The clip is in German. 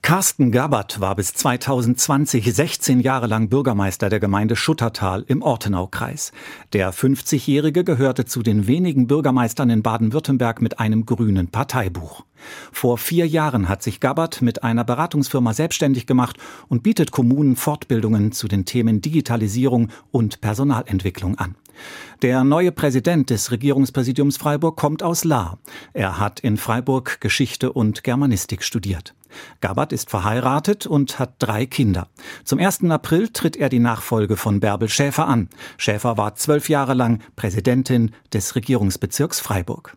Carsten Gabbert war bis 2020 16 Jahre lang Bürgermeister der Gemeinde Schuttertal im Ortenaukreis. Der 50-Jährige gehörte zu den wenigen Bürgermeistern in Baden-Württemberg mit einem grünen Parteibuch. Vor 4 Jahren hat sich Gabbert mit einer Beratungsfirma selbstständig gemacht und bietet Kommunen Fortbildungen zu den Themen Digitalisierung und Personalentwicklung an. Der neue Präsident des Regierungspräsidiums Freiburg kommt aus Lahr. Er hat in Freiburg Geschichte und Germanistik studiert. Gabbert ist verheiratet und hat 3 Kinder. Zum 1. April tritt er die Nachfolge von Bärbel Schäfer an. Schäfer war 12 Jahre lang Präsidentin des Regierungsbezirks Freiburg.